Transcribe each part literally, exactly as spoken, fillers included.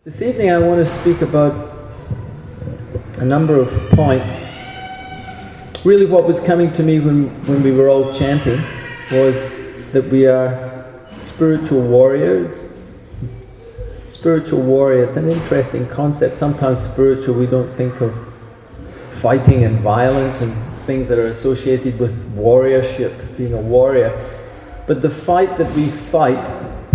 This evening I want to speak about a number of points. Really what was coming to me when, when we were all chanting was that we are spiritual warriors. Spiritual warrior, it's an interesting concept. Sometimes spiritual, we don't think of fighting and violence and things that are associated with warriorship, being a warrior. But the fight that we fight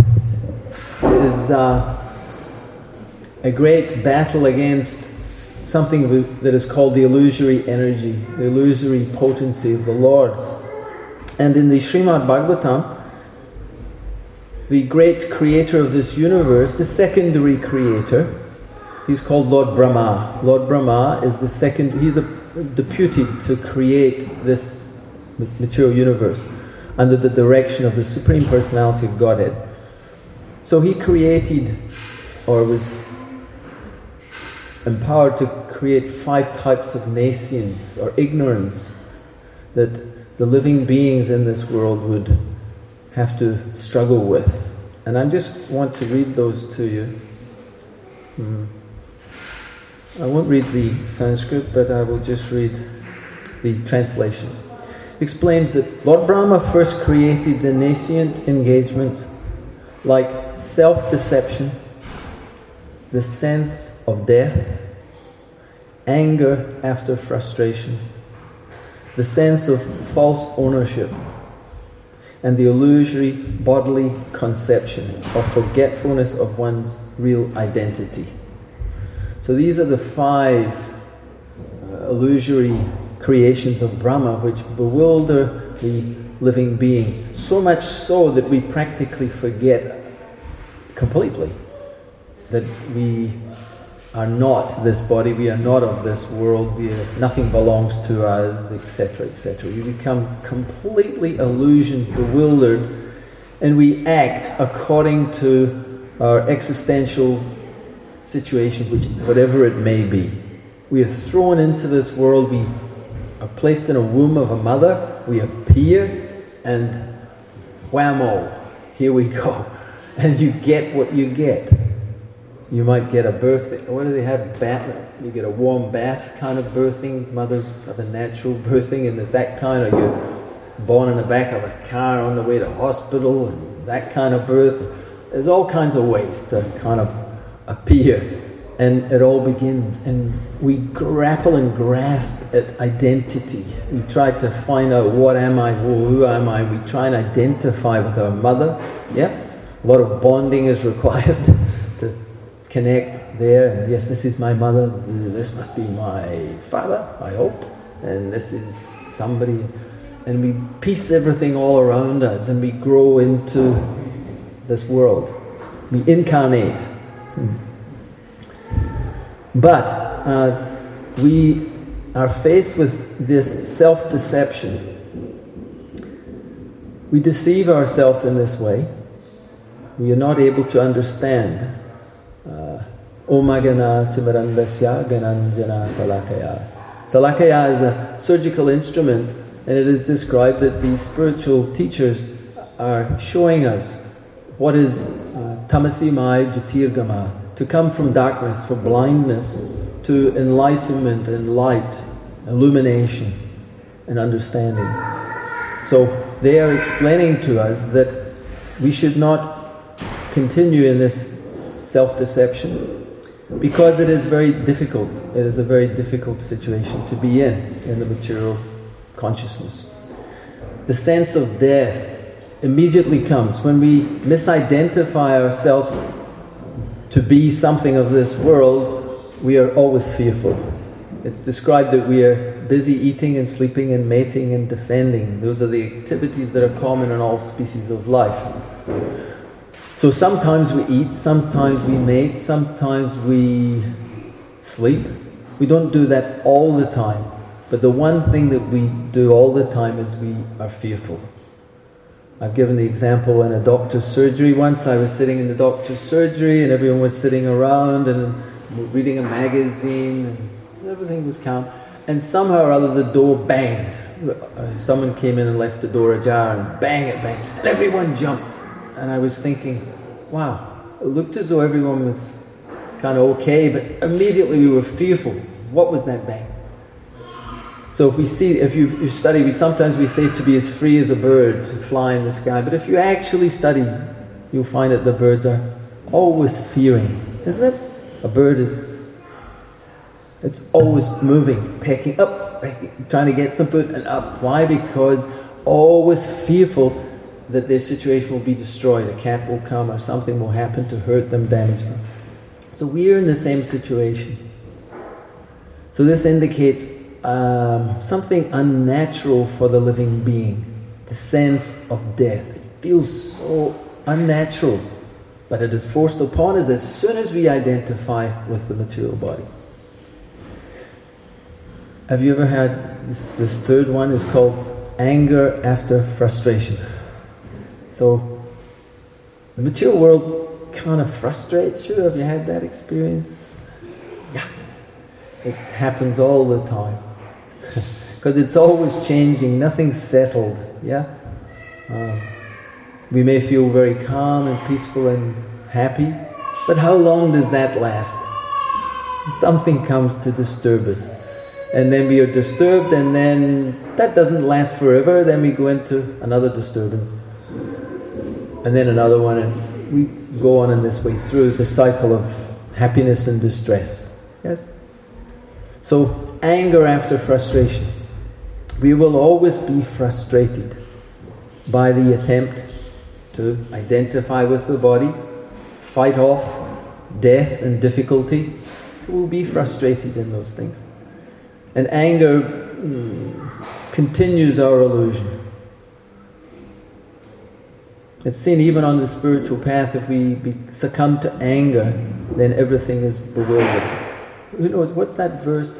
is uh, a great battle against something that is called the illusory energy, the illusory potency of the Lord. And in the Srimad Bhagavatam, the great creator of this universe, the secondary creator, he's called Lord Brahma. Lord Brahma is the second, he's a, deputed to create this material universe under the direction of the Supreme Personality of Godhead. So he created, or was empowered to create five types of nescience, or ignorance, that the living beings in this world would have to struggle with. And I just want to read those to you. Mm. I won't read the Sanskrit, but I will just read the translations. Explained that Lord Brahma first created the nescient engagements like self-deception, the sense of death, anger after frustration, the sense of false ownership, and the illusory bodily conception of forgetfulness of one's real identity. So these are the five uh, illusory creations of Brahma which bewilder the living being, so much so that we practically forget completely that we are not this body, we are not of this world, we are, nothing belongs to us, et cetera, et cetera. We become completely illusioned, bewildered, and we act according to our existential situation, which whatever it may be. We are thrown into this world, we are placed in a womb of a mother, we appear, and whammo, here we go. And you get what you get. You might get a birth, what do they have, bath? You get a warm bath kind of birthing, mothers have a natural birthing, and there's that kind of, you're born in the back of a car on the way to hospital, and that kind of birth. There's all kinds of ways to kind of appear, and it all begins, and we grapple and grasp at identity. We try to find out, what am I, who am I? We try and identify with our mother. Yeah, a lot of bonding is required to connect there, and yes, this is my mother, this must be my father, I hope, and this is somebody, and we piece everything all around us, and we grow into this world. We incarnate. But uh, we are faced with this self-deception. We deceive ourselves in this way. We are not able to understand. Omagana Timarandasya Gananjana Salakaya. Salakaya is a surgical instrument, and it is described that these spiritual teachers are showing us what is uh, Tamasi Mai Jyotirgama, to come from darkness, for blindness, to enlightenment and light, illumination and understanding. So they are explaining to us that we should not continue in this self-deception, because it is very difficult. It is a very difficult situation to be in, in the material consciousness. The sense of death immediately comes when we misidentify ourselves to be something of this world. We are always fearful. It's described that we are busy eating and sleeping and mating and defending. Those are the activities that are common in all species of life. So sometimes we eat, sometimes we mate, sometimes we sleep. We don't do that all the time. But the one thing that we do all the time is we are fearful. I've given the example in a doctor's surgery. Once I was sitting in the doctor's surgery and everyone was sitting around and reading a magazine and everything was calm. And somehow or other the door banged. Someone came in and left the door ajar, and bang it bang. And everyone jumped. And I was thinking, wow, it looked as though everyone was kind of okay, but immediately we were fearful. What was that bang? So if we see, if you, you study, we sometimes we say to be as free as a bird, to fly in the sky. But if you actually study, you'll find that the birds are always fearing, isn't it? A bird is, it's always moving, pecking up, pecking, trying to get some food and up. Why? Because always fearful that their situation will be destroyed. A cat will come or something will happen to hurt them, damage them. So we're in the same situation. So this indicates Um, something unnatural for the living being, the sense of death. It feels so unnatural, but it is forced upon us as soon as we identify with the material body. Have you ever had this, this third one is called anger after frustration. So the material world kind of frustrates you. Have you had that experience? Yeah, it happens all the time. Because it's always changing, nothing's settled, yeah? Uh, we may feel very calm and peaceful and happy, but how long does that last? Something comes to disturb us. And then we are disturbed, and then that doesn't last forever, then we go into another disturbance. And then another one, and we go on in this way through the cycle of happiness and distress. Yes? So, anger after frustration. We will always be frustrated by the attempt to identify with the body, fight off death and difficulty. So we'll be frustrated in those things. And anger mm, continues our illusion. It's seen even on the spiritual path, if we be, succumb to anger, then everything is bewildered. Who knows, what's that verse?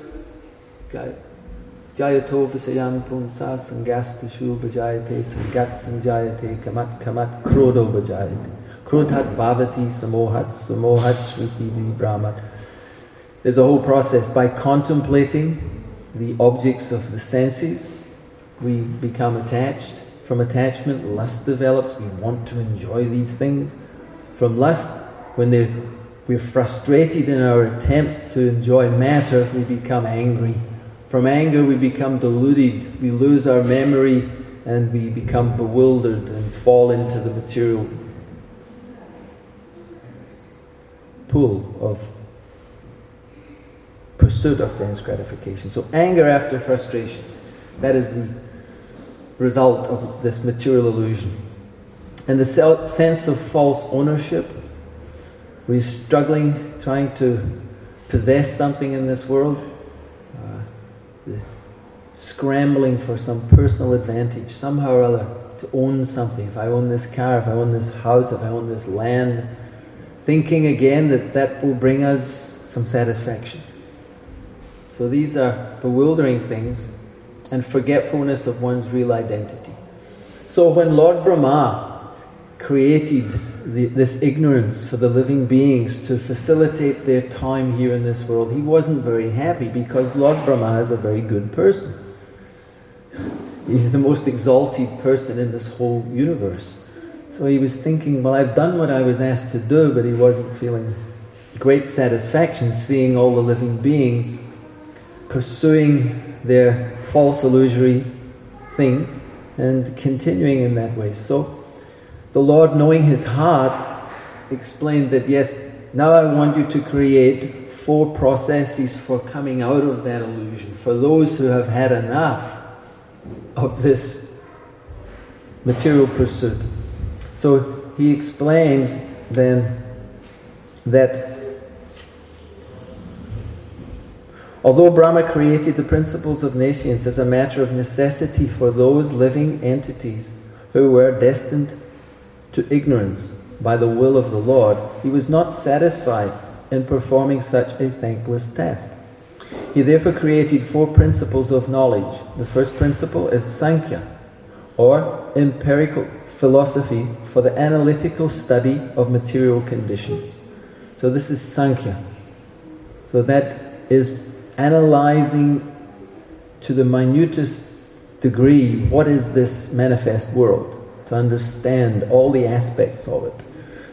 Jayato visayam punsa sangastashu bhajayate sangat sanjayate kamat kamat krodo bhajayate krodhat bhavati samohat samohat shriti vibhrahmat. There's a whole process. By contemplating the objects of the senses, we become attached. From attachment, lust develops. We want to enjoy these things. From lust, when they're, we're frustrated in our attempts to enjoy matter, we become angry. From anger we become deluded, we lose our memory and we become bewildered and fall into the material pool of pursuit of sense gratification. So anger after frustration, that is the result of this material illusion. And the sense of false ownership, we're struggling, trying to possess something in this world, scrambling for some personal advantage, somehow or other, to own something. If I own this car, if I own this house, if I own this land, thinking again that that will bring us some satisfaction. So these are bewildering things, and forgetfulness of one's real identity. So when Lord Brahma created the, this ignorance for the living beings to facilitate their time here in this world, he wasn't very happy, because Lord Brahma is a very good person. He's the most exalted person in this whole universe. So he was thinking, well, I've done what I was asked to do, but he wasn't feeling great satisfaction seeing all the living beings pursuing their false illusory things and continuing in that way. So the Lord, knowing his heart, explained that, yes, now I want you to create four processes for coming out of that illusion, for those who have had enough of this material pursuit. So he explained then that although Brahma created the principles of nescience as a matter of necessity for those living entities who were destined to ignorance by the will of the Lord, he was not satisfied in performing such a thankless task. He therefore created four principles of knowledge. The first principle is Sankhya, or empirical philosophy for the analytical study of material conditions. So this is Sankhya. So that is analyzing to the minutest degree what is this manifest world, to understand all the aspects of it.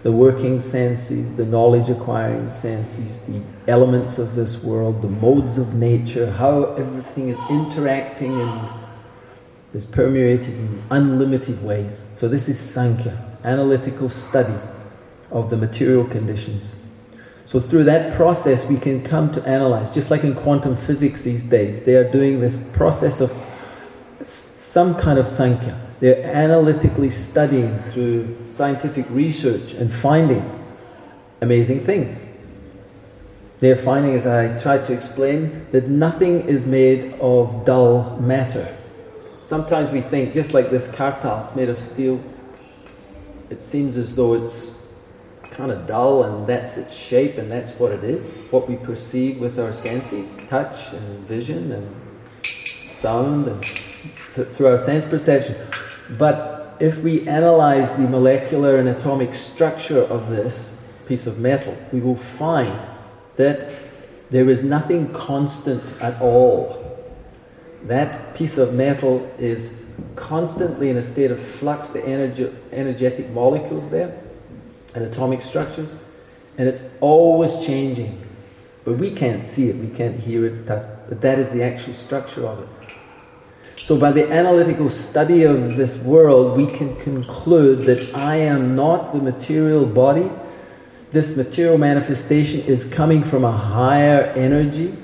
the working senses, the knowledge acquiring senses, the elements of this world, the modes of nature, how everything is interacting and is permeated in unlimited ways. So this is Sankhya, analytical study of the material conditions. So through that process we can come to analyze, just like in quantum physics these days, they are doing this process of some kind of Sankhya. They're analytically studying through scientific research and finding amazing things. They're finding, as I tried to explain, that nothing is made of dull matter. Sometimes we think, just like this kartal, it's made of steel, it seems as though it's kind of dull and that's its shape and that's what it is, what we perceive with our senses, touch and vision and sound and th through our sense perception. But if we analyze the molecular and atomic structure of this piece of metal, we will find that there is nothing constant at all. That piece of metal is constantly in a state of flux, the energy, energetic molecules there, and atomic structures, and it's always changing. But we can't see it, we can't hear it, but that is the actual structure of it. So by the analytical study of this world, we can conclude that I am not the material body. This material manifestation is coming from a higher energy,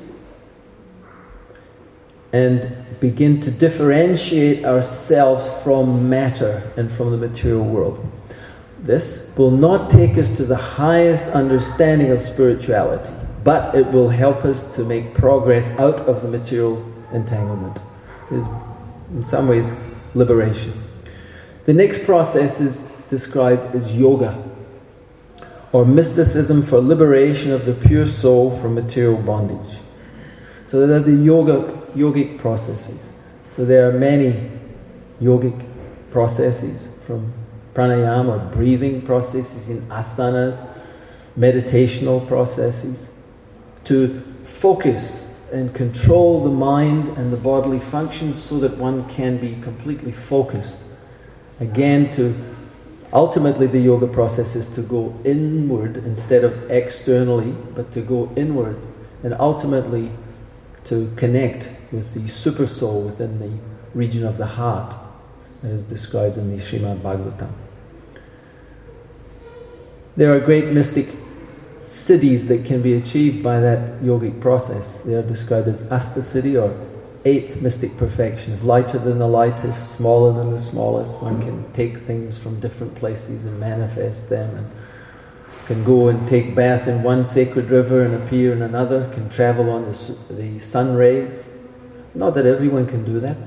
and begin to differentiate ourselves from matter and from the material world. This will not take us to the highest understanding of spirituality, but it will help us to make progress out of the material entanglement. It is, in some ways, liberation. The next process is described as yoga, or mysticism for liberation of the pure soul from material bondage. So there are the yoga, yogic processes. So there are many yogic processes, from pranayama or breathing processes in asanas, meditational processes, to focus and control the mind and the bodily functions so that one can be completely focused. Again, to ultimately the yoga process is to go inward instead of externally, but to go inward and ultimately to connect with the super soul within the region of the heart that is described in the Srimad Bhagavatam. There are great mystic siddhis that can be achieved by that yogic process. They are described as Astasiddhi, or eight mystic perfections, lighter than the lightest, smaller than the smallest. One can take things from different places and manifest them, and can go and take bath in one sacred river and appear in another, can travel on the, the sun rays. Not that everyone can do that,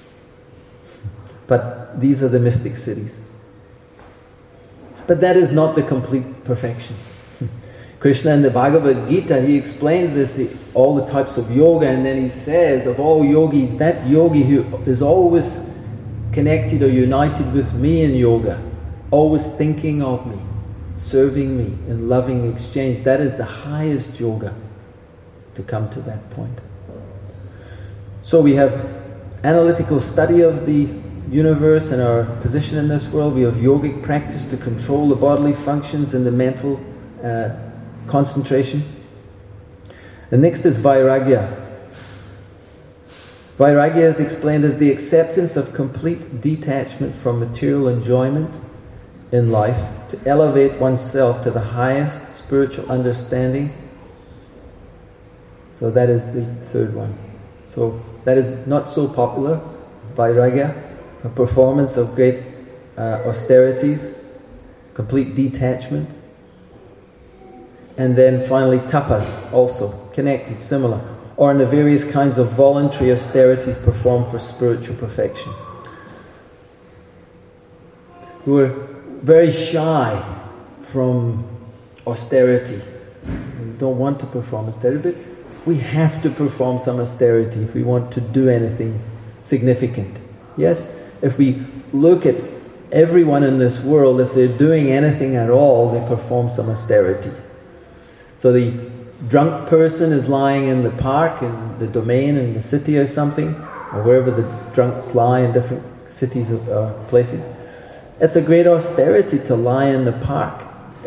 but these are the mystic siddhis. But that is not the complete perfection. Krishna in the Bhagavad Gita, he explains this, all the types of yoga, and then he says, of all yogis, that yogi who is always connected or united with me in yoga, always thinking of me, serving me in loving exchange, that is the highest yoga to come to that point. So we have analytical study of the universe and our position in this world. We have yogic practice to control the bodily functions and the mental uh, concentration. The next is Vairagya. Vairagya is explained as the acceptance of complete detachment from material enjoyment in life to elevate oneself to the highest spiritual understanding. So that is the third one. So that is not so popular, Vairagya, a performance of great uh, austerities, complete detachment. And then finally tapas, also connected, similar, or in the various kinds of voluntary austerities performed for spiritual perfection. We were very shy from austerity. We don't want to perform austerity, but we have to perform some austerity if we want to do anything significant. Yes? If we look at everyone in this world, if they're doing anything at all, they perform some austerity. So the drunk person is lying in the park, in the domain, in the city or something, or wherever the drunks lie in different cities or uh, places. It's a great austerity to lie in the park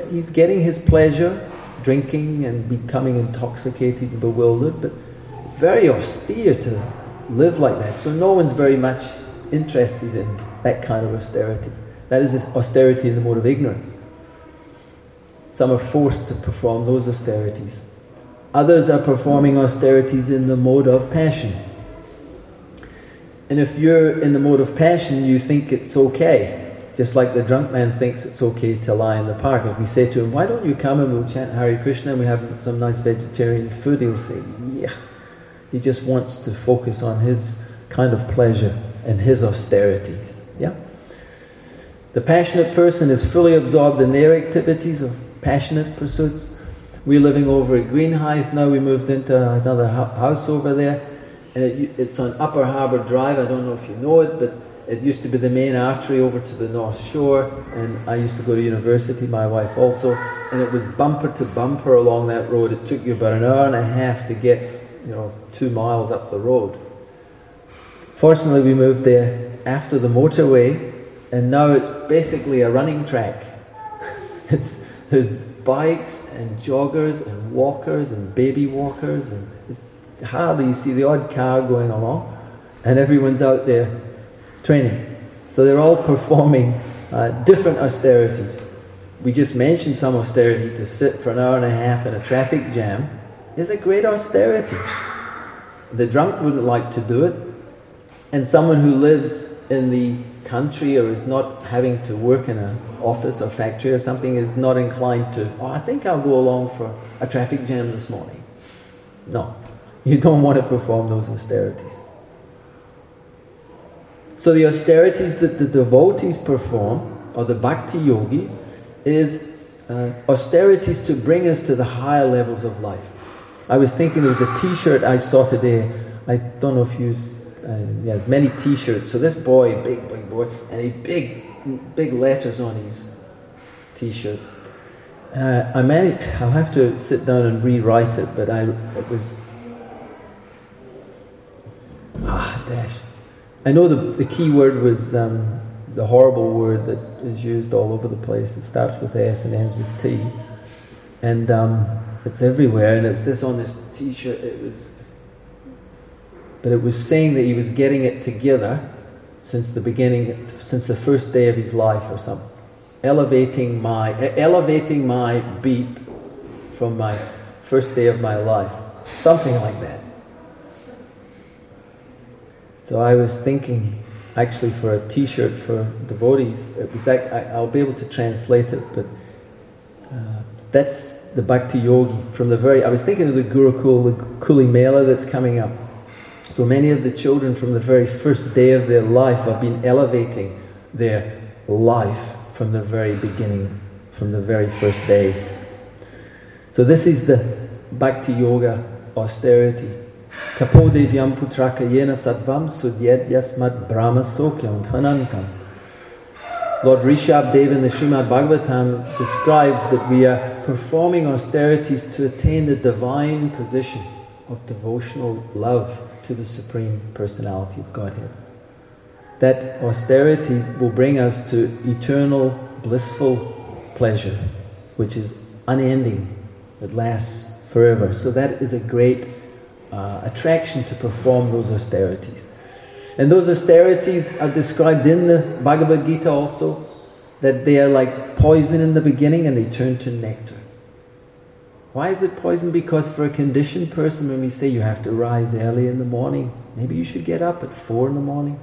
he's getting his pleasure, drinking and becoming intoxicated and bewildered, but very austere to live like that. So no one's very much interested in that kind of austerity. That is this austerity in the mode of ignorance. Some are forced to perform those austerities. Others are performing austerities in the mode of passion. And if you're in the mode of passion, you think it's okay. Just like the drunk man thinks it's okay to lie in the park. If we say to him, why don't you come and we'll chant Hare Krishna and we have some nice vegetarian food, he'll say, yeah. He just wants to focus on his kind of pleasure and his austerities. Yeah? The passionate person is fully absorbed in their activities of passionate pursuits. We're living over at Greenhithe now. We moved into another house over there, and it, it's on Upper Harbour Drive. I don't know if you know it, but it used to be the main artery over to the North Shore, and I used to go to university, my wife also, and it was bumper to bumper along that road. It took you about an hour and a half to get, you know, two miles up the road. Fortunately, we moved there after the motorway, and now it's basically a running track. It's there's bikes and joggers and walkers and baby walkers, and it's hardly you see the odd car going along, and everyone's out there training. So they're all performing uh, different austerities. We just mentioned some austerity. To sit for an hour and a half in a traffic jam is a great austerity. The drunk wouldn't like to do it, and someone who lives in the country or is not having to work in an office or factory or something is not inclined to, oh, I think I'll go along for a traffic jam this morning. No, you don't want to perform those austerities. So the austerities that the devotees perform, or the bhakti yogis, is uh, austerities to bring us to the higher levels of life. I was thinking there was a t-shirt I saw today. I don't know if you, uh, yeah, there's many t-shirts. So this boy, big, big boy, and he big, big letters on his t-shirt. Uh, I managed, I'll have to sit down and rewrite it, but I, it was, ah, dash. I know the, the key word was um, the horrible word that is used all over the place. It starts with S and ends with T. And um, it's everywhere, and it was this on this t-shirt. It was, but it was saying that he was getting it together since the beginning, since the first day of his life or something. Elevating my, elevating my beep from my first day of my life. Something like that. So I was thinking, actually, for a t-shirt for devotees, it was like, I, I'll be able to translate it, but uh, that's the Bhakti Yogi from the very, I was thinking of the Gurukul, the Kuli Mela that's coming up. So many of the children from the very first day of their life have been elevating their life from the very beginning, from the very first day. So this is the Bhakti Yoga austerity. Tapodevyam putraka yena sattvam sudyed yasmat brahma sokyam dhanantam. Lord Rishabdev in the Srimad Bhagavatam describes that we are performing austerities to attain the divine position of devotional love to the Supreme Personality of Godhead. That austerity will bring us to eternal, blissful pleasure, which is unending, it lasts forever. So that is a great uh, attraction to perform those austerities. And those austerities are described in the Bhagavad Gita also, that they are like poison in the beginning and they turn to nectar. Why is it poison? Because for a conditioned person, when we say you have to rise early in the morning, maybe you should get up at four in the morning.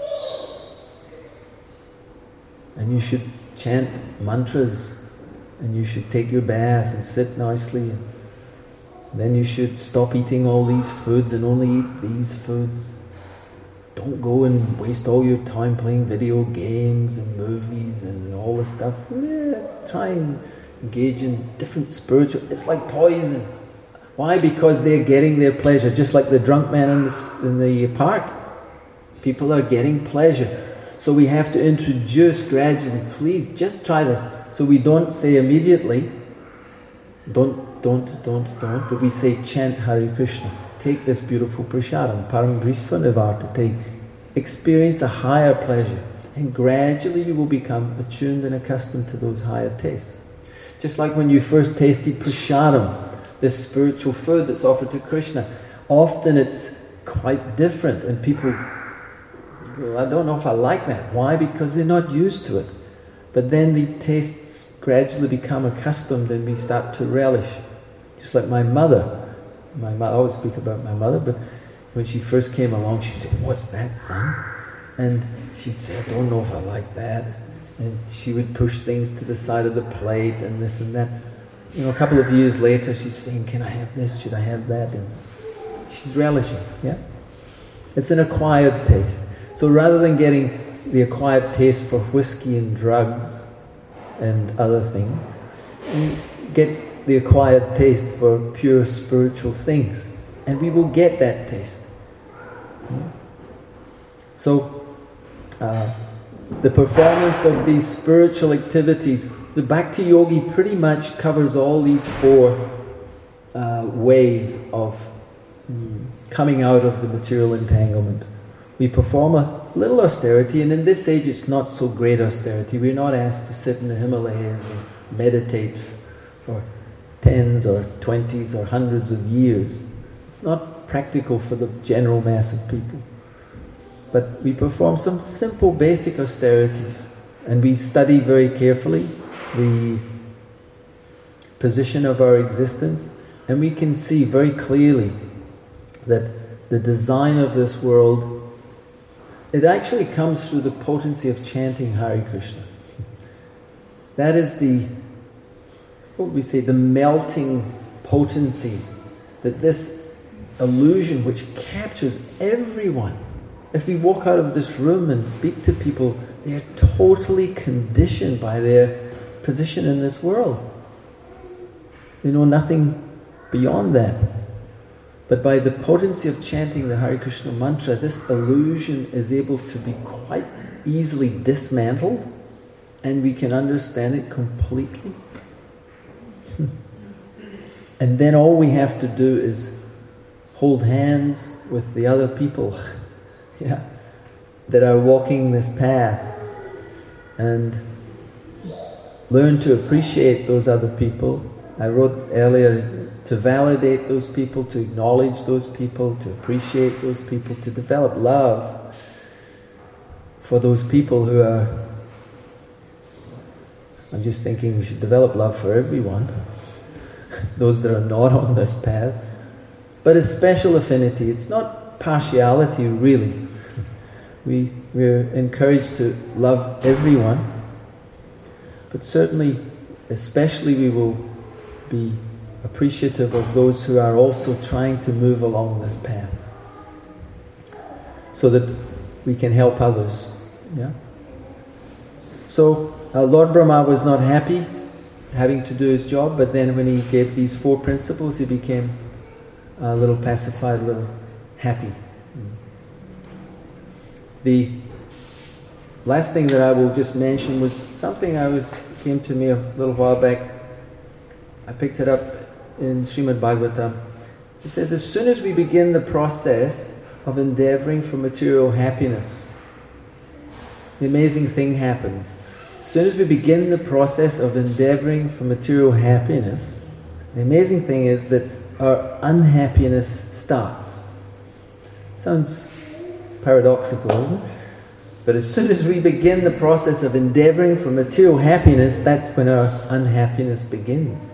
And you should chant mantras, and you should take your bath and sit nicely. And then you should stop eating all these foods and only eat these foods. Don't go and waste all your time playing video games and movies and all this stuff. Yeah, try and engage in different spiritual... It's like poison. Why? Because they're getting their pleasure, just like the drunk man in the, in the park. People are getting pleasure. So we have to introduce gradually, please just try this. So we don't say immediately, don't, don't, don't, don't, but we say chant Hare Krishna. Take this beautiful prasadam, param grishva nivartate. Experience a higher pleasure, and gradually you will become attuned and accustomed to those higher tastes. Just like when you first tasted prasadam, this spiritual food that's offered to Krishna. Often it's quite different and people go, I don't know if I like that. Why? Because they're not used to it. But then the tastes gradually become accustomed and we start to relish. Just like my mother. My mother, I always speak about my mother, but when she first came along, she said, "What's that, son?" And she'd say, "I don't know if I like that." And she would push things to the side of the plate and this and that. You know, a couple of years later, she's saying, "Can I have this? Should I have that?" And she's relishing, yeah? It's an acquired taste. So rather than getting the acquired taste for whiskey and drugs and other things, we get the acquired taste for pure spiritual things. And we will get that taste. So, uh, the performance of these spiritual activities, the Bhakti Yogi pretty much covers all these four uh, ways of mm, coming out of the material entanglement. We perform a little austerity, and in this age it's not so great austerity. We're not asked to sit in the Himalayas and meditate for tens or twenties or hundreds of years. It's not practical for the general mass of people. But we perform some simple basic austerities and we study very carefully the position of our existence, and we can see very clearly that the design of this world, it actually comes through the potency of chanting Hare Krishna. That is the, what would we say, the melting potency, that this illusion which captures everyone. If we walk out of this room and speak to people, they are totally conditioned by their position in this world. They know nothing beyond that. But by the potency of chanting the Hare Krishna mantra, this illusion is able to be quite easily dismantled, and we can understand it completely. And then all we have to do is hold hands with the other people, yeah, that are walking this path, and learn to appreciate those other people. I wrote earlier, to validate those people, to acknowledge those people, to appreciate those people, to develop love for those people who are... I'm just thinking we should develop love for everyone, those that are not on this path. But it's special affinity, it's not partiality really. We, we're encouraged to love everyone, but certainly, especially we will be appreciative of those who are also trying to move along this path, so that we can help others. Yeah. So uh, Lord Brahma was not happy having to do his job, but then when he gave these four principles, he became a little pacified, a little happy. The last thing that I will just mention was something I was came to me a little while back. I picked it up in Srimad Bhagavatam. It says, as soon as we begin the process of endeavoring for material happiness, the amazing thing happens. As soon as we begin the process of endeavoring for material happiness, the amazing thing is that our unhappiness starts. Sounds paradoxical, isn't it? But as soon as we begin the process of endeavoring for material happiness, that's when our unhappiness begins.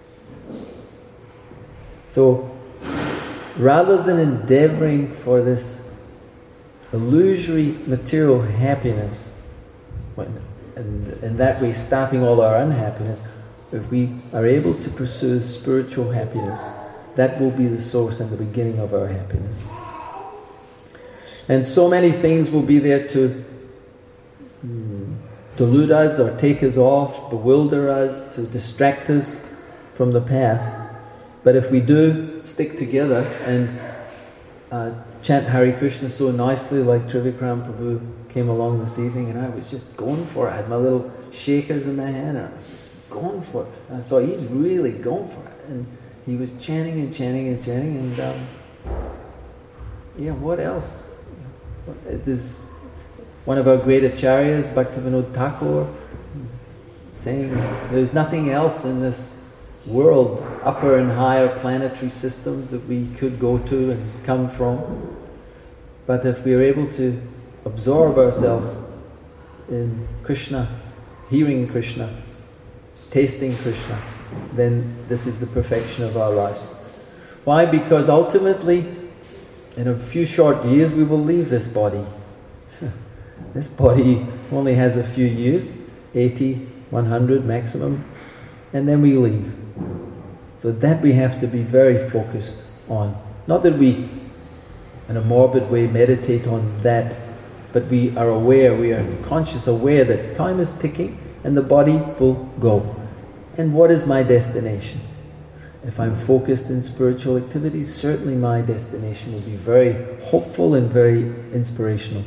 So, rather than endeavoring for this illusory material happiness, and in that way stopping all our unhappiness, if we are able to pursue spiritual happiness, that will be the source and the beginning of our happiness. And so many things will be there to mm, delude us or take us off, bewilder us, to distract us from the path. But if we do stick together and uh, chant Hare Krishna so nicely, like Trivikram Prabhu came along this evening, and I was just going for it. I had my little shakers in my hand, and I was just going for it. And I thought, he's really going for it. And he was chanting and chanting and chanting, and um, yeah, what else? There's one of our great acharyas, Bhaktivinoda Thakur, saying there's nothing else in this world, upper and higher planetary systems that we could go to and come from. But if we are able to absorb ourselves in Krishna, hearing Krishna, tasting Krishna, then this is the perfection of our lives. Why? Because ultimately, in a few short years, we will leave this body. This body only has a few years, eighty, one hundred maximum, and then we leave. So that we have to be very focused on. Not that we, in a morbid way, meditate on that, but we are aware, we are conscious, aware that time is ticking and the body will go. And what is my destination? If I'm focused in spiritual activities, certainly my destination will be very hopeful and very inspirational.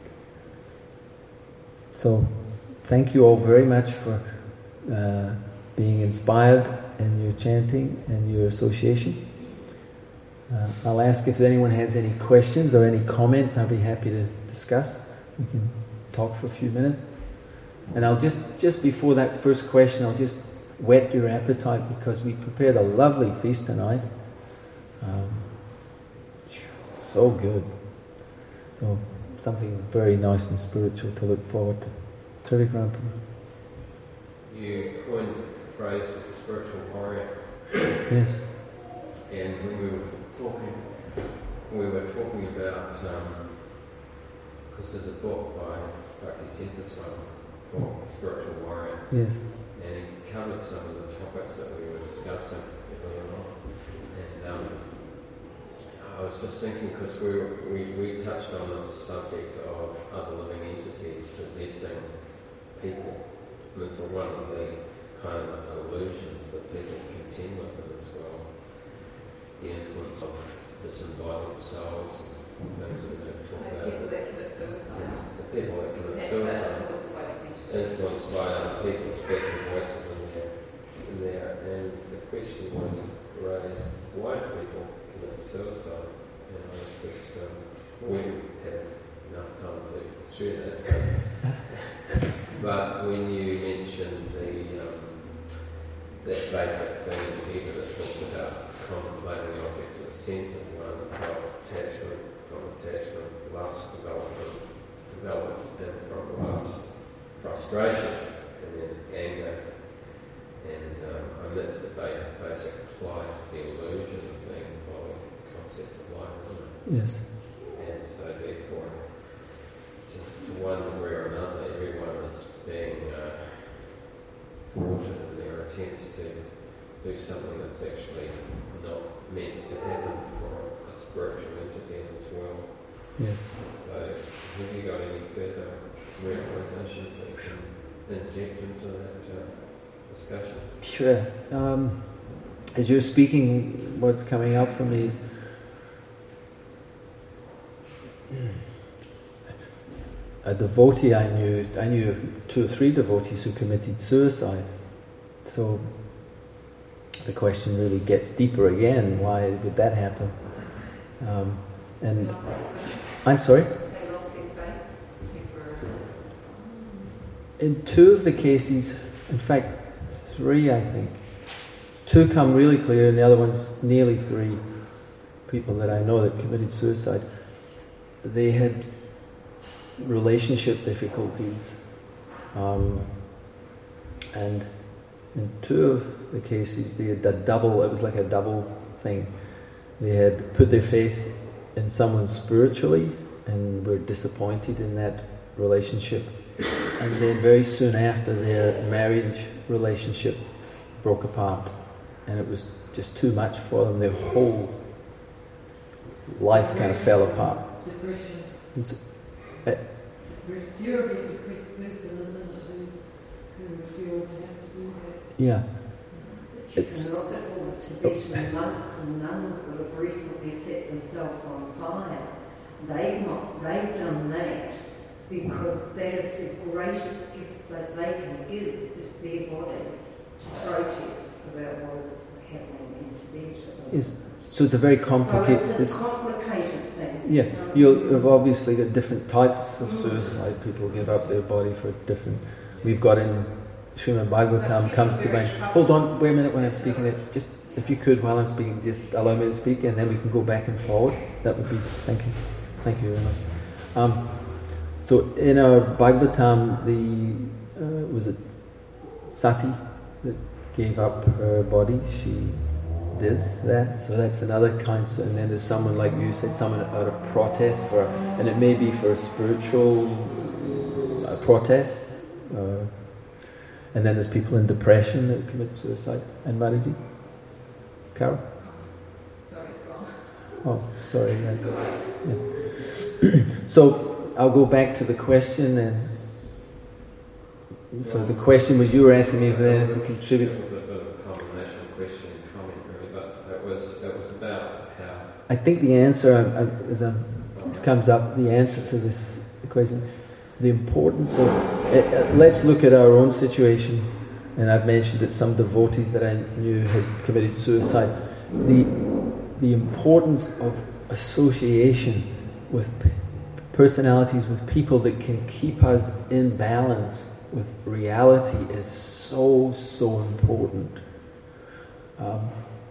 So, thank you all very much for uh, being inspired in your chanting and your association. Uh, I'll ask if anyone has any questions or any comments. I'll be happy to discuss. We can talk for a few minutes. And I'll just, just before that first question, I'll just whet your appetite because we prepared a lovely feast tonight. Um, so good. So, something very nice and spiritual to look forward to. Trivikram. You coined the phrase of spiritual warrior. Yes. And when we were talking, we were talking about, because um, there's a book by Bhakti Tendaswami called Spiritual Warrior. Yes. And he covered some of the topics that we were discussing earlier on. And um, I was just thinking, because we, were, we we touched on the subject of other living entities possessing people. And it's one of the kind of illusions that people contend with it as well. The influence of disembodied souls and things that we could talk about. People that commit suicide. The people that commit suicide. Influenced by other people speaking voices in there, in there. And the question was raised, why do people commit suicide? And I was just, um, we didn't have enough time to pursue that. But when you mentioned the um, that basic thing in Buddha that talks about contemplating the objects of sense as one, attachment, from attachment, lust, development, develops, and from lust, frustration, and then anger, and um, I mean that's the basic plight, the illusion of being a body, concept of life, isn't it? Yes. And so therefore, to, to one degree or another, everyone is being uh, thwarted in their attempts to do something that's actually not meant to happen for a spiritual entity in this world. Yes. So have you got any further realizations that you can inject into that uh, discussion? Sure. Um, as you're speaking, what's coming up for me is a devotee I knew, I knew two or three devotees who committed suicide. So the question really gets deeper again, why would that happen? Um, and I'm sorry? In two of the cases, in fact, three I think, two come really clear and the other one's nearly three people that I know that committed suicide. They had relationship difficulties, um, and in two of the cases they had a double, it was like a double thing. They had put their faith in someone spiritually and were disappointed in that relationship, and then very soon after their marriage relationship broke apart and it was just too much for them. Their whole life kind of fell apart. Depression. And so, uh, terribly depressed person, isn't it, who, who would feel they have to do that. yeah. You It's, can look at all the Tibetan monks and nuns that have recently set themselves on fire. They've not, they've done that because that is the greatest gift that they can give, is their body, to protest about what is happening in Tibet. yes. So it's a very complicated... So it's a complicated thing. Yeah, you've obviously got different types of suicide. People give up their body for different... We've got in Srimad Bhagavatam comes to mind. Hold on, wait a minute when I'm speaking. It just if you could, while I'm speaking, just allow me to speak, and then we can go back and forward. That would be. Thank you, thank you very much. Um, so in our Bhagavatam, the uh, was it Sati that gave up her body? She did that. So that's another kind. So, and then there's someone like you said, someone out of protest for, and it may be for a spiritual uh, protest. Uh, and then there's people in depression that commit suicide. And Mariji? Carol? Sorry, it's gone. Oh, sorry. Yeah. Yeah. So I'll go back to the question, and so the question was, you were asking me if I had to contribute. It was a bit of a combination of question and comment, really, but it was it was about how. I think the answer, I, I, as I'm, this comes up, the answer to this equation, the importance of. Uh, let's look at our own situation. And I've mentioned that some devotees that I knew had committed suicide. The the importance of association with p- personalities, with people that can keep us in balance with reality is so, so important. Um,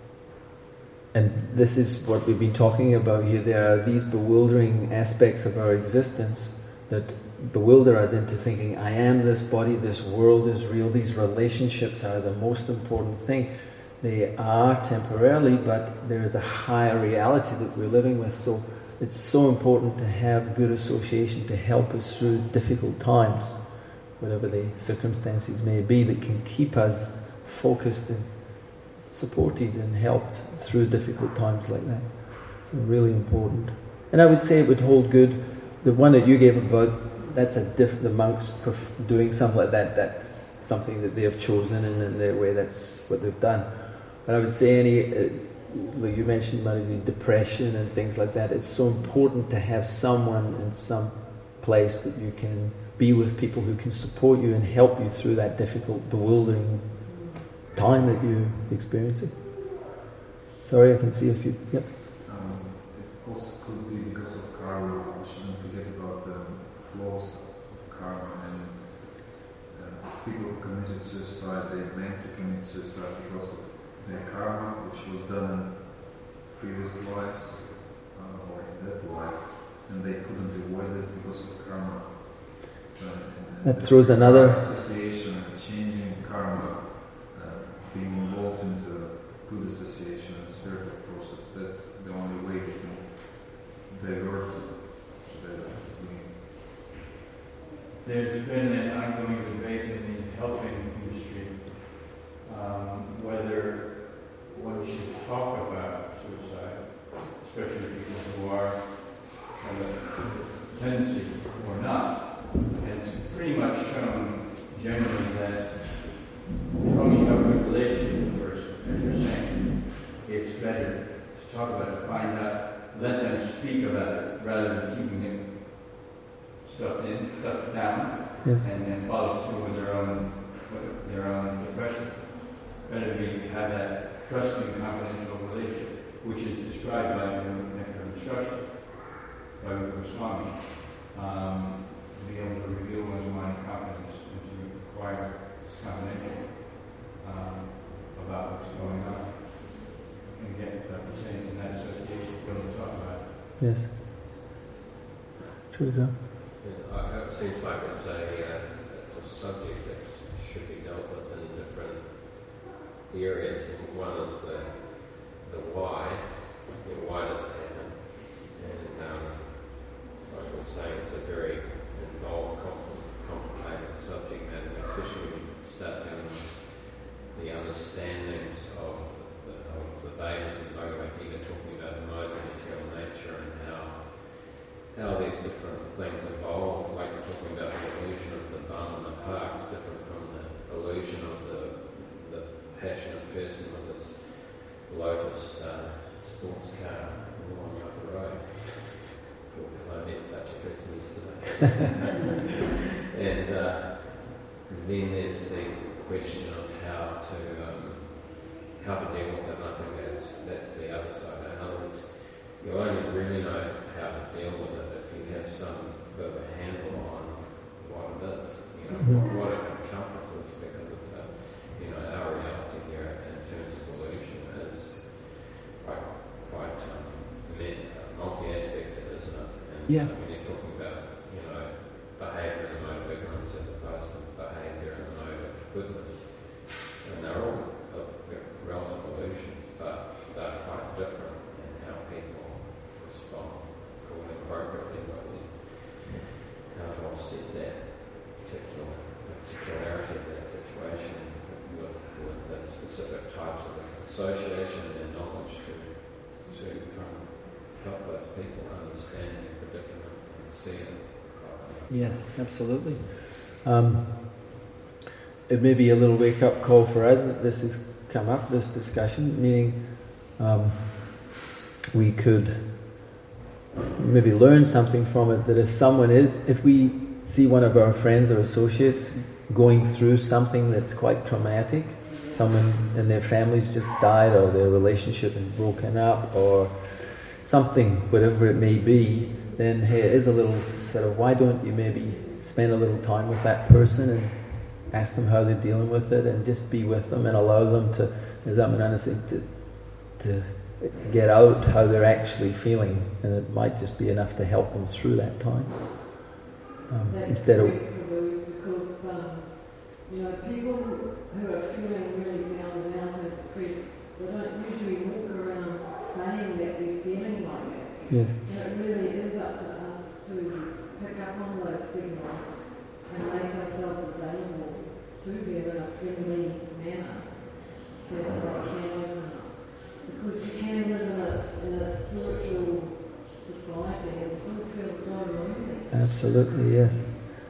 and this is what we've been talking about here. There are these bewildering aspects of our existence that bewilder us into thinking, I am this body, this world is real, these relationships are the most important thing. They are temporarily, but there is a higher reality that we're living with. So it's so important to have good association to help us through difficult times, whatever the circumstances may be, that can keep us focused and supported and helped through difficult times like that. So really important. And I would say it would hold good. The one that you gave about, that's a diff- the monks pref- doing something like that, that's something that they have chosen, and in their way that's what they've done. But I would say any, uh, like you mentioned, Mariji, depression and things like that, it's so important to have someone in some place that you can be with, people who can support you and help you through that difficult, bewildering time that you're experiencing. Sorry, I can see a few. Yep. Um, it also could be because of karma. We shouldn't forget about the laws of karma, and uh, people who committed suicide, they meant to commit suicide because of their karma, which was done in previous lives, uh, like that life, and they couldn't avoid this because of karma. So, and, and that throws another association and changing karma, uh, being involved into good association and spiritual process. That's the only way we can divert the. There's been an ongoing debate in the helping industry um, whether one should talk about suicide, especially people who are have a tendency or not. And it's pretty much shown generally that if only you have a good relationship with the person, as you're saying, it's better to talk about it, find out, let them speak about it, rather than keeping it stuff in, stuff down, yes. and then follow through with their own, with their own depression. Better be have that trusting, confidential relationship, which is described by the Nectar of Instruction by Goswami, um, to be able to reveal one's mind in confidence and to acquire confidential um, about what's going on, and get, like you're saying, in that association, really talk about it. Yes. True, John. Yeah, it seems like it's a uh, it's a subject that should be dealt with in different areas. And one is the the why. You know, why does it happen? And um, like I was saying, it's a very involved, compl- complicated subject matter, especially when you start doing the understandings of the, of the Vedas and Bhagavad Gita, talking about the mode of material nature and how how these different things evolve, like you're talking about the illusion of the bum and the park is different from the illusion of the the passionate person with his Lotus uh, sports car along up the road. Because I met such a person yesterday. And uh, then there's the question of how to um, how to deal with it, and I think that's that's the other side. In other words, you only really know how to deal with it if you have some bit of a handle on what it is, you know, Mm-hmm. what it encompasses, because if Yeah. When you're talking about, you know, behaviour in the mode of ignorance as opposed to behaviour in the mode of goodness. And they're all uh, relative illusions, but they're quite different in how people respond according appropriately, but how to offset that particular particularity of that situation with, with the specific types of association and knowledge to, to kind of help those people understand their predicament and see it. Yes, absolutely. Um, it may be a little wake-up call for us that this has come up, this discussion, meaning um, we could maybe learn something from it, that if someone is, if we see one of our friends or associates going through something that's quite traumatic, someone in their family's just died or their relationship is broken up or something, whatever it may be, then here is a little sort of, why don't you maybe spend a little time with that person and ask them how they're dealing with it and just be with them and allow them to, as I'm saying, to, to get out how they're actually feeling, and it might just be enough to help them through that time. Um, That's instead of because um, you know, people who are feeling really down and out and depressed, they don't usually walk around saying that they're feeling like that. yes, And it really is up to us to pick up on those signals and make ourselves available to them in a friendly manner so that they can open up. Because you can live in a, in a spiritual society and still feel so lonely. absolutely, yes.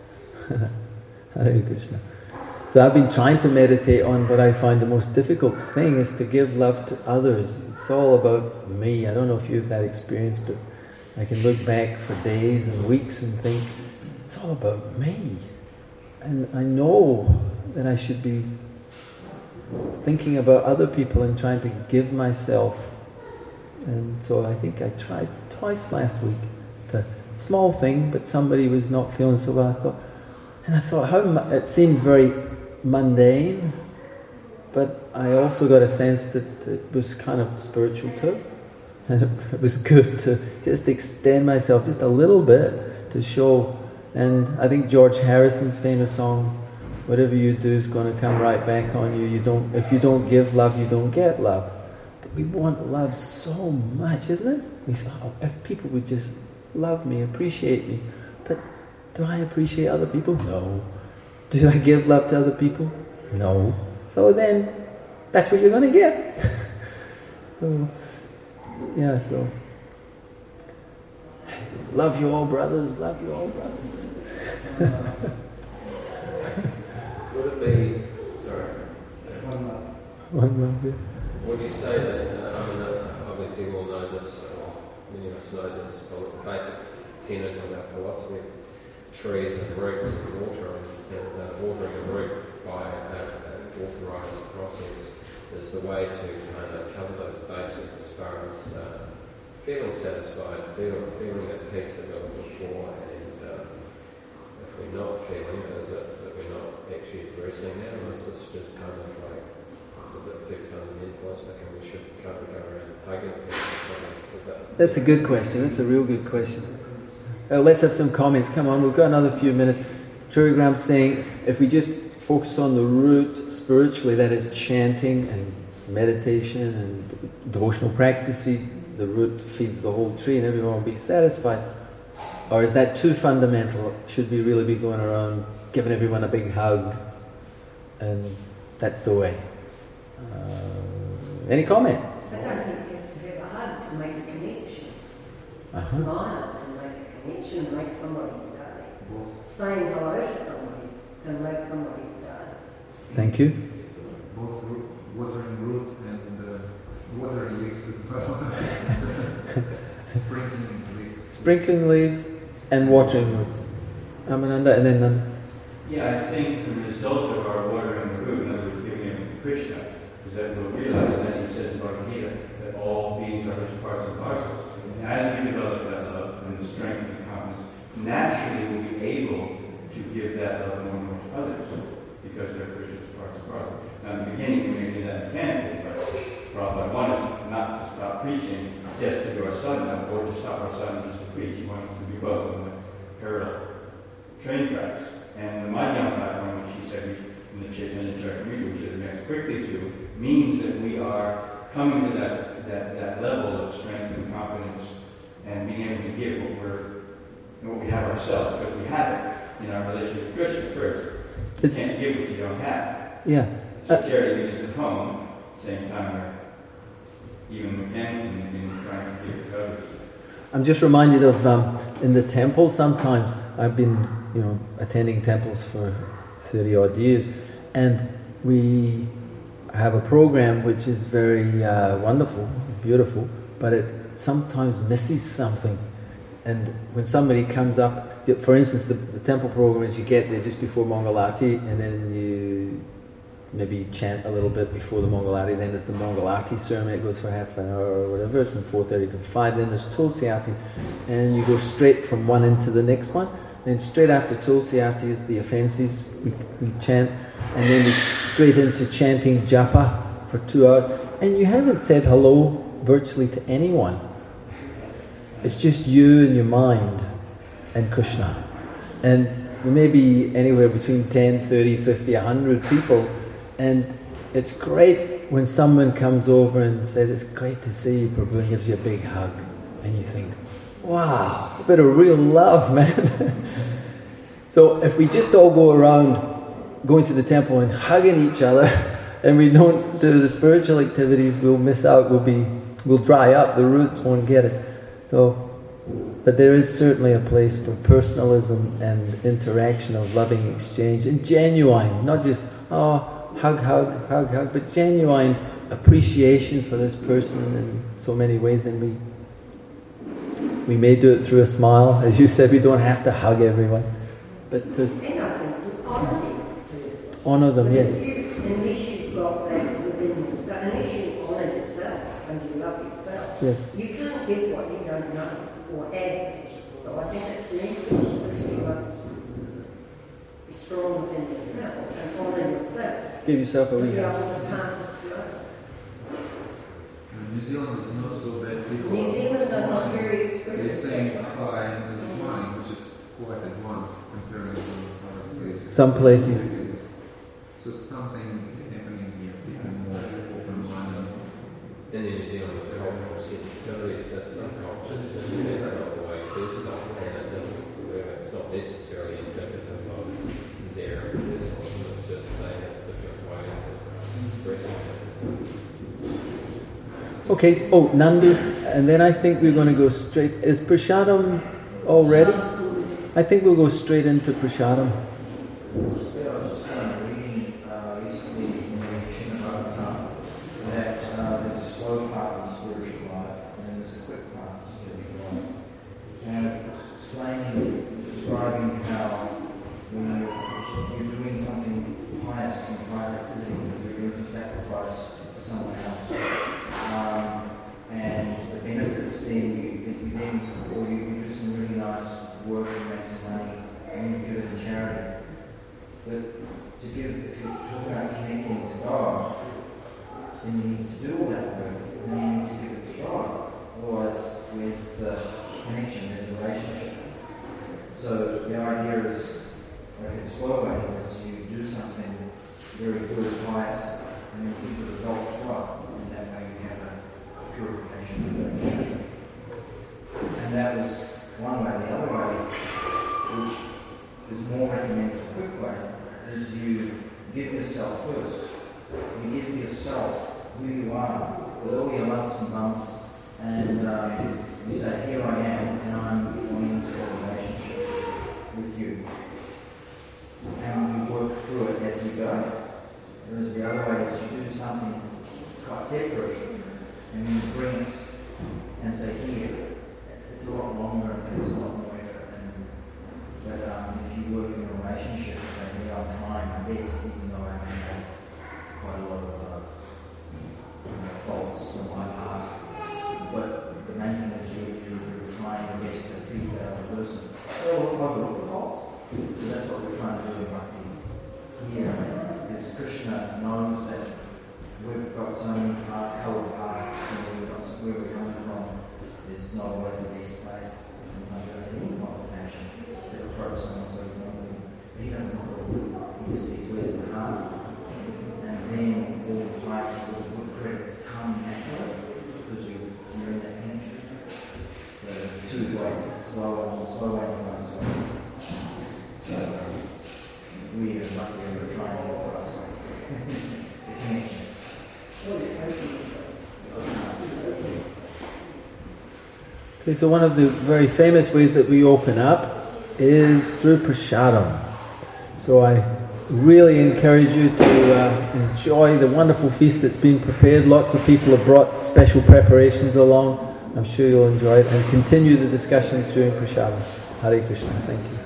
Hare Krishna. So I've been trying to meditate on what I find the most difficult thing is to give love to others. It's all about me. I don't know if you have that experience, but I can look back for days and weeks and think, it's all about me. And I know that I should be thinking about other people and trying to give myself. And so I think I tried twice last week. To, small thing, but somebody was not feeling so well. I thought, and I thought, how mu- it seems very mundane, but I also got a sense that it was kind of spiritual too. And it, it was good to just extend myself just a little bit to show. And I think George Harrison's famous song, whatever you do is going to come right back on you. You don't, if you don't give love, you don't get love. But we want love so much, isn't it? We say, oh, if people would just love me, appreciate me. But do I appreciate other people? No. Do I give love to other people? No. So then, that's what you're going to get. So, yeah, so. Love you all, brothers. Love you all, brothers. Would it be, sorry, One love, yeah. would you say that, uh, I mean, uh, obviously we all know this, or many of us know this, the basic tenet of our philosophy, trees and roots and water, and uh, watering a root by an authorised process is the way to kind of cover those bases as far as uh, feeling satisfied, feeling, feeling at peace that we were before, and uh, if we're not feeling it, is it that we're not actually addressing that, or is this just kind of like, it's a bit too fundamentalistic and we should kind of go around hugging people or something? Is that That's a good question. That's a real good question. Uh, let's have some comments. Come on, we've got another few minutes. Trivigram's saying if we just focus on the root spiritually, that is chanting and meditation and devotional practices, the root feeds the whole tree and everyone will be satisfied. Or is that too fundamental? Should we really be going around giving everyone a big hug? And that's the way. Uh, any comments? I don't think you have to have a hug to make a connection. Uh-huh. Smile can make a connection and make somebody's day. Both, Saying hello to somebody can make somebody's day. Thank you. both ro- watering roots and uh, watering leaves as well. Sprinkling leaves. Sprinkling leaves and watering roots. Amananda and then Nanda. Yeah, I think the result of our watering the root, in other words, giving it to Krishna, is that we'll realize, as he says in Bhagavad Gita, that all beings are his parts and parcels. And as we develop that love and the strength and confidence, naturally we'll be able to give that love more and more to others, because they're Krishna's parts and parcels. Now in the beginning we may do that mechanically, but Prabhupada wants us not to stop preaching just said to go outside now, or to stop outside and just to preach. He wanted to be both on the parallel train tracks. And the Madhyam platform, which he said in the Chaitanya Charitamrita, which it connects quickly to, means that we are coming to that, that, that level of strength and confidence and being able to give what we're what we have ourselves, because we have it in our relationship with Krishna first. You It's, can't give what you don't have. yeah. So Uh, charity begins at home, at the same time we're even mechanically in trying to give to others. I'm just reminded of um, in the temple sometimes. I've been, you know, attending temples for thirty odd years, and we have a program which is very uh, wonderful, beautiful, but it sometimes misses something. And when somebody comes up, for instance, the, the temple program is you get there just before Mangalati, and then you maybe chant a little bit before the Mangalati, then there's the Mangalati ceremony, it goes for half an hour or whatever, from four thirty to five, then there's Tulsiati, and you go straight from one into the next one. Then straight after Tulsiati is the offences, we, we chant, and then we straight into chanting japa for two hours, and you haven't said hello virtually to anyone. It's just you and your mind and Krishna. And there may be anywhere between ten, thirty, fifty, one hundred people, and it's great when someone comes over and says, "It's great to see you, Prabhu," and gives you a big hug. And you think, wow, a bit of real love, man. So if we just all go around going to the temple and hugging each other, and we don't do the spiritual activities, we'll miss out, we'll be, we'll dry up, the roots won't get it. So, but there is certainly a place for personalism and interaction of loving exchange, and genuine, not just, oh, hug, hug, hug, hug, but genuine appreciation for this person in so many ways. And we we may do it through a smile. As you said, we don't have to hug everyone, but to honour them, yes. Unless you've got that within yourself, unless you honour yourself and you love yourself, Yes. you can't give what you don't know or add. So I think that's the important that you must be strong within yourself and honour yourself. Give yourself a To wee be hug. able to pass it to others. And New Zealand is not so bad. People New Zealanders are not very They're expressive. saying hi and they're smiling, which is quite advanced comparing to other places. Some places. So something happening here, people more open-minded. Then you're dealing with cultural sensitivities, that's not culture, it's just, that's not the way it is, not, and it doesn't, it's not necessarily indicative of their personalism, it's just they have different ways of expressing it. Okay, oh, Nandu, and then I think we're going to go straight, is Prashadam all ready? I think we'll go straight into Prashadam. Yeah, I was just uh, reading uh, recently in the Srimad that uh, there's a slow path of spiritual life and there's a quick path of spiritual life. And it was explaining, describing how when you're, you're doing something pious and pious activity, you're doing some sacrifice for someone else. Um, and the benefits then you, that you then, or you, you do some really nice work and make some money and you give it in charity. But to give, if you're talking about connecting to God, then you need to do all that work, and then you need to give it to God. Otherwise, where's the connection, there's a relationship. So the idea is, like in slow way, is you do something very good, pious, and then give the result to God, and that way you have a purification. And that was one way. The other way, which is more recommended for quick way, is you give yourself first. You give yourself who you are, with all your lumps and bumps, and um, you say, here I am, and I'm going into a relationship with you. And you work through it as you go. Whereas the other way is you do something quite separate, and you bring it and say, here. It's, it's a lot longer and it's a lot more effort. And, but um, if you work in a relationship, say, yeah, I'm trying my best, even though I may have quite a lot of uh, you know, faults on my part. But the main thing is you, you're trying your best to please that other person. Well, overlook the faults. So that's what we're trying to do in Bhakti here. Because Krishna knows that we've got so many past, held pasts, and we've got where we're coming from. it's not always the best place. Sometimes you don't have any qualification to approach someone so you know them. But he doesn't look at all. He just sees where's the heart. And then all the players, all the good credits come naturally because you, you're in that connection. So it's two ways, slow and slow way and fast way. So um, we are lucky we're trying to for us. The connection. Okay, so one of the very famous ways that we open up is through prasadam. So I really encourage you to uh, enjoy the wonderful feast that's been prepared. Lots of people have brought special preparations along. I'm sure you'll enjoy it, and continue the discussions during prasadam. Hare Krishna. Thank you.